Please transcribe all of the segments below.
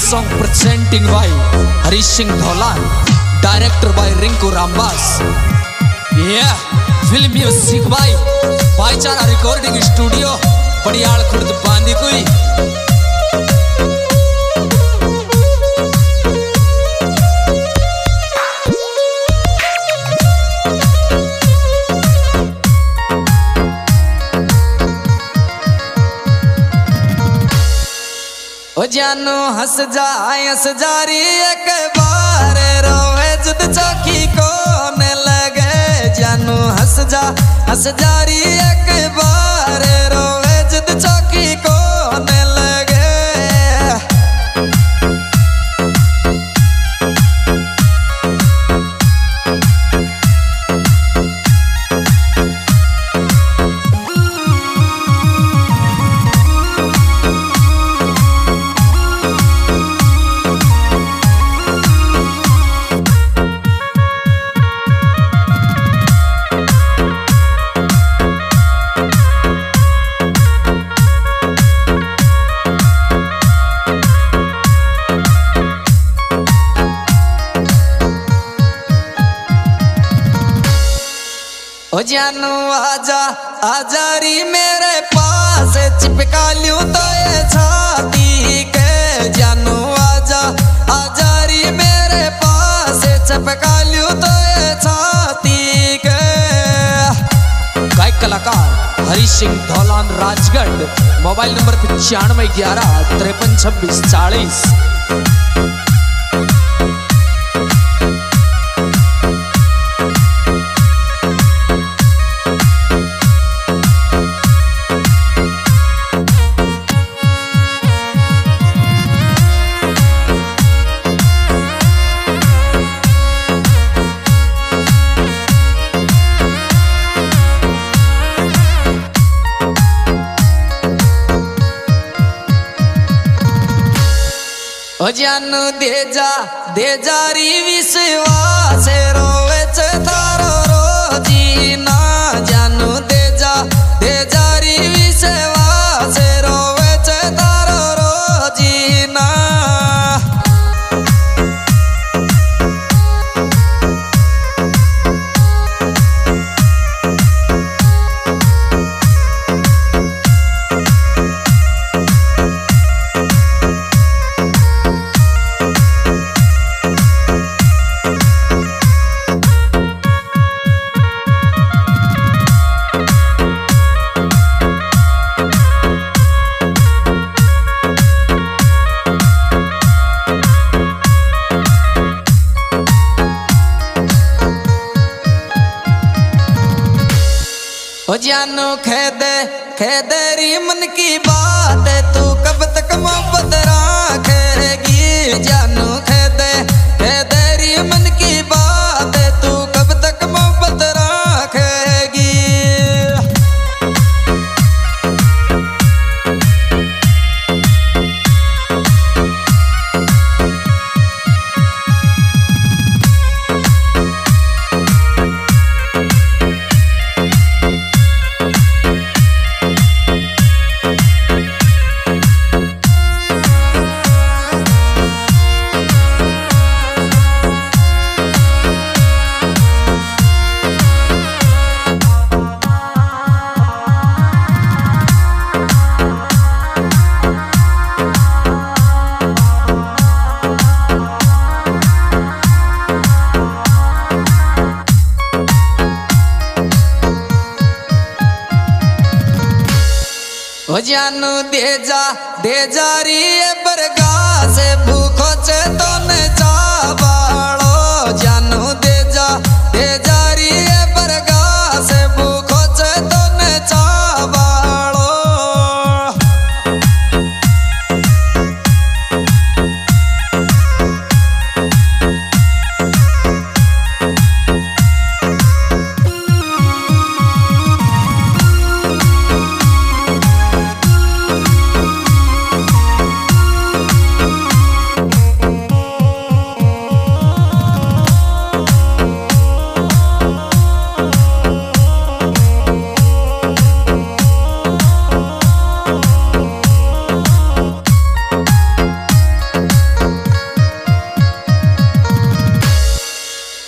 song presenting by Harish Singh Dhaulan, director by Rinku Rambas. Yeah, film music by Baichara Recording Studio, Padiyal Khurd Bandikui. ओ जानू हंस जारी एक बार रोवे जुद चौकी को न लगे। जानू हंस जारी एक बार रोवे जुद चौकी को न लगे। ओ जानू आजा री मेरे पास चिपका लूं तो ये छाती के। जानू आजा री मेरे पास चिपका लूं तो ये छाती के। गायक कलाकार हरीश सिंह धौलान राजगढ़, मोबाइल नंबर 9511 53 26 40। ओ जानू दे जारी विश्वास रोवे च थारो रोजी ना। जानू दे जारी विश्वास रोवे च थारो रोजी ना। ओ जानू खेदेरी मन की बात तू कब तक मोहब्बत रखेगी। जानू खेदेरी मन की बात तू कब तक मोहब्बत रखेगी। ओ जानू दे जारी बरगा से भूखो चे तो न चावालो। जानू दे जारी बरगा से भूखो चे तो न चावालो।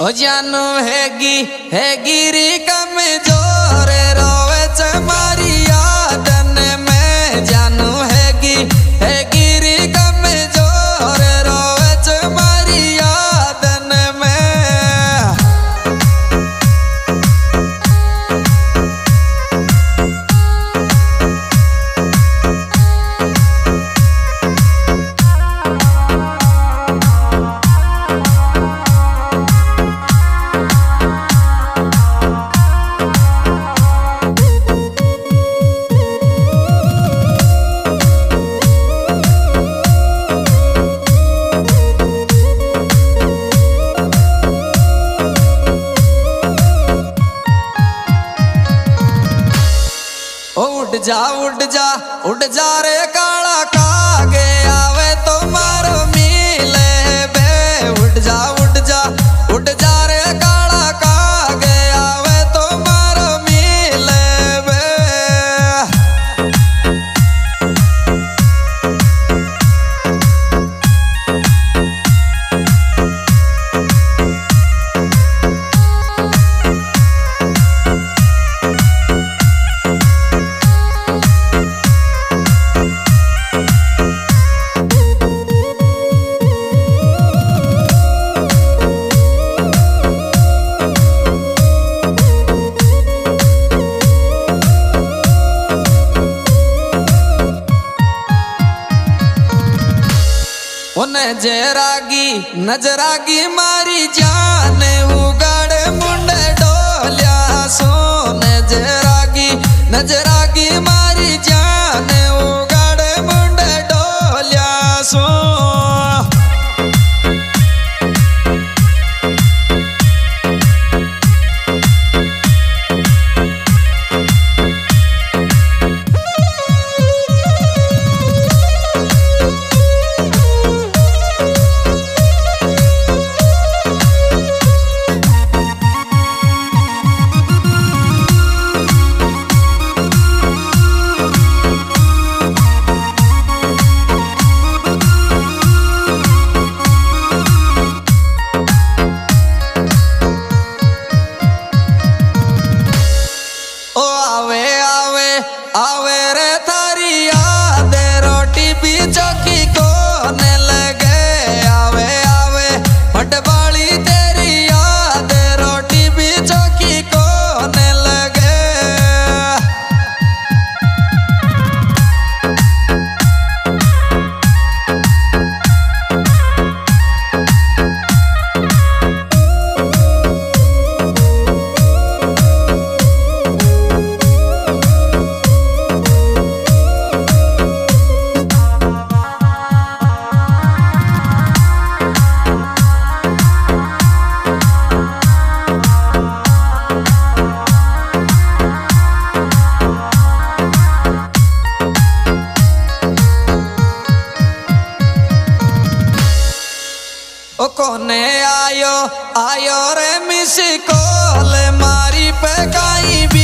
ओ जानू हैगी री कमजोर रोवे च मारी यादन में जानू हैगी री कमजोर रोवे च मारी यादन में। उड़ जा रे काला कागे आवे तो मारो मिले बे। उड़ जा रे काला कागे आवे तो मारो मिले बे। नजरागी मारी जान उगाड़ मुंडे डोलिया सो। नजरागी मारी जान उगाड़ मुंडे डोलिया सो। आवे रे थारी याद रोटी भी चौकी कोने लगे। आवे फटबाली तेरी याद रोटी भी चौकी कोने लगे। ओ कोने आयो रे मिस कॉल मारी पे काई।